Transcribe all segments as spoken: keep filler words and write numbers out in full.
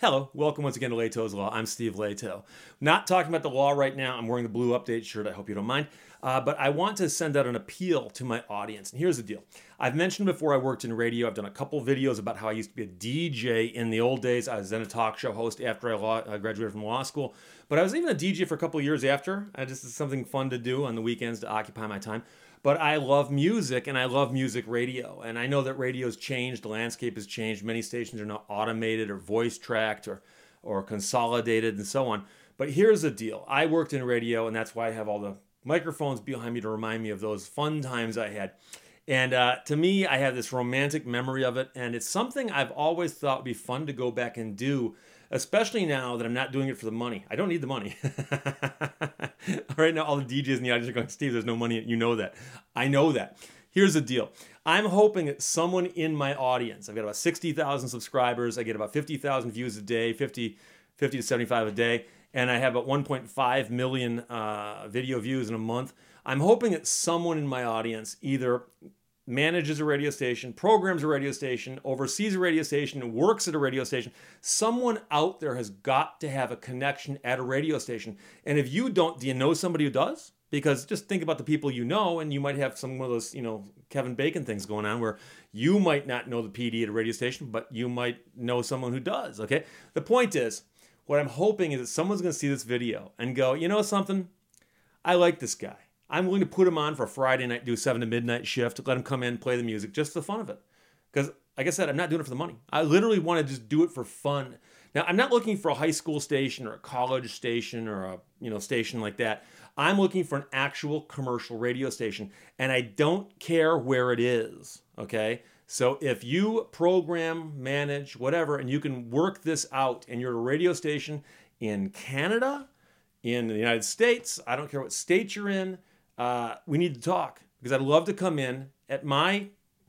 Hello, welcome once again to Lehto's Law. I'm Steve Lehto. Not talking about the law right now. I'm wearing the blue update shirt. I hope you don't mind. Uh, but I want to send out an appeal to my audience. And here's the deal. I've mentioned before I worked in radio. I've done a couple videos about how I used to be a D J in the old days. I was then a talk show host after I law, uh, graduated from law school. But I was even a D J for a couple of years after. I just it's something fun to do on the weekends to occupy my time. But I love music, and I love music radio. And I know that radio's changed. The landscape has changed. Many stations are now automated or voice-tracked or, or consolidated and so on. But here's the deal. I worked in radio, and that's why I have all the microphones behind me to remind me of those fun times I had. And uh, to me, I have this romantic memory of it, and it's something I've always thought would be fun to go back and do, especially now that I'm not doing it for the money. I don't need the money. Right now, all the D Js in the audience are going, Steve, there's no money. You know that. I know that. Here's the deal. I'm hoping that someone in my audience, I've got about sixty thousand subscribers. I get about fifty thousand views a day, fifty, fifty to seventy-five a day, and I have about one point five million uh, video views in a month. I'm hoping that someone in my audience either manages a radio station, programs a radio station, oversees a radio station, works at a radio station. Someone out there has got to have a connection at a radio station. And if you don't, do you know somebody who does? Because just think about the people you know, and you might have some of those, you know, Kevin Bacon things going on where you might not know the P D at a radio station, but you might know someone who does, okay? The point is, what I'm hoping is that someone's going to see this video and go, you know something? I like this guy. I'm willing to put him on for a Friday night, do a seven to midnight shift, let him come in, play the music, just for the fun of it. Because, like I said, I'm not doing it for the money. I literally want to just do it for fun. Now, I'm not looking for a high school station or a college station or a you know station like that. I'm looking for an actual commercial radio station, and I don't care where it is, okay? So if you program, manage, whatever, and you can work this out, and you're at a radio station in Canada, in the United States, I don't care what state you're in, Uh, we need to talk, because I'd love to come in at my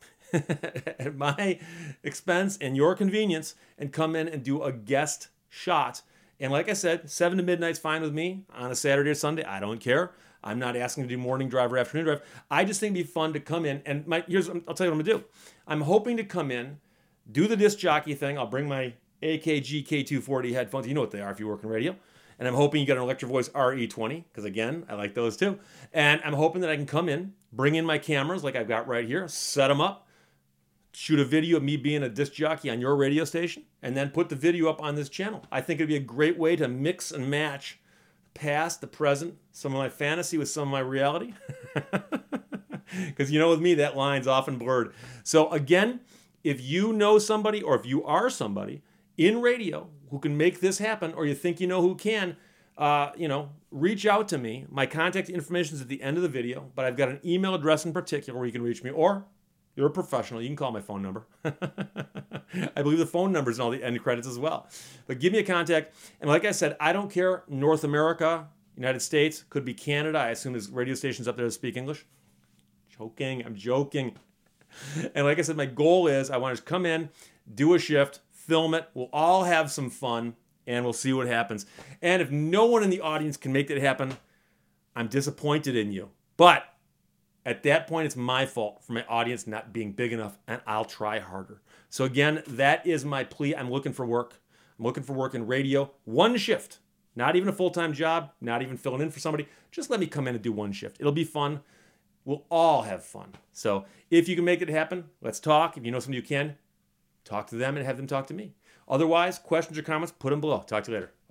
at my expense and your convenience and come in and do a guest shot. And like I said, seven to midnight's fine with me on a Saturday or Sunday. I don't care. I'm not asking to do morning drive or afternoon drive. I just think it'd be fun to come in. And my here's I'll tell you what I'm gonna do. I'm hoping to come in, do the disc jockey thing. I'll bring my A K G K two forty headphones. You know what they are if you work in radio. And I'm hoping you get an Electro Voice R E twenty, because again, I like those too. And I'm hoping that I can come in, bring in my cameras like I've got right here, set them up, shoot a video of me being a disc jockey on your radio station, and then put the video up on this channel. I think it'd be a great way to mix and match the past, the present, some of my fantasy with some of my reality. Because you know with me, that line's often blurred. So again, if you know somebody, or if you are somebody in radio who can make this happen, or you think you know who can, uh, you know, reach out to me. My contact information is at the end of the video, but I've got an email address in particular where you can reach me, or you're a professional, you can call my phone number. I believe the phone number is in all the end credits as well. But give me a contact. And like I said, I don't care. North America, United States, could be Canada. I assume there's radio stations up there that speak English. Joking, I'm joking. And like I said, my goal is I want to come in, do a shift, film it. We'll all have some fun, and we'll see what happens. And if no one in the audience can make that happen, I'm disappointed in you. But at that point, it's my fault for my audience not being big enough, and I'll try harder. So again, that is my plea. I'm looking for work. I'm looking for work in radio. One shift. Not even a full-time job. Not even filling in for somebody. Just let me come in and do one shift. It'll be fun. We'll all have fun. So if you can make it happen, let's talk. If you know somebody who can, talk to them and have them talk to me. Otherwise, questions or comments, put them below. Talk to you later.